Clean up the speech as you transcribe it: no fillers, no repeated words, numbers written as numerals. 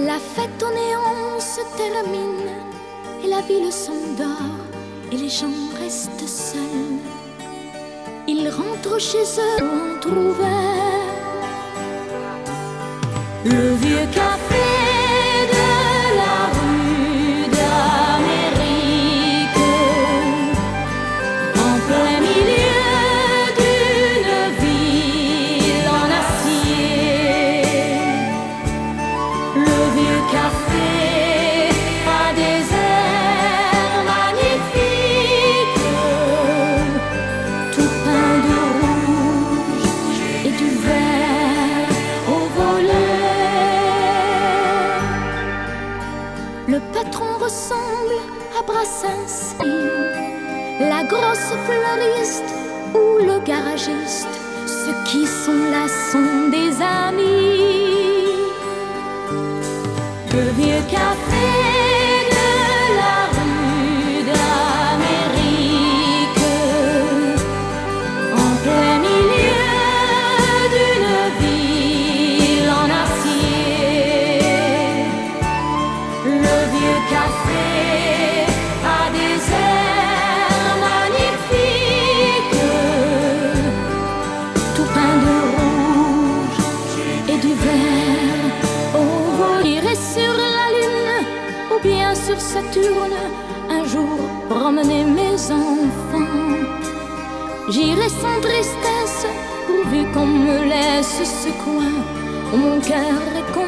La fête au néon se termine et la ville s'endort et les gens restent seuls. Ils rentrent chez eux entr'ouverts. Le vieux café de la rue d'Amérique, en plein milieu d'une ville en acier. Le vieux café a des airs magnifiques, tout peint de rouge et du vert au volet. Le patron ressemble à Brassens, la grosse fleuriste ou le garagiste. Ceux qui sont là sont des amis. Le vieux café de la rue d'Amérique, en plein milieu d'une ville en acier. Le vieux café a des airs magnifiques, tout peint de rouge et du vert au vol. J'irai sur la lune ou bien sur Saturne un jour promener mes enfants. J'irai sans tristesse pourvu qu'on me laisse ce coin où mon cœur est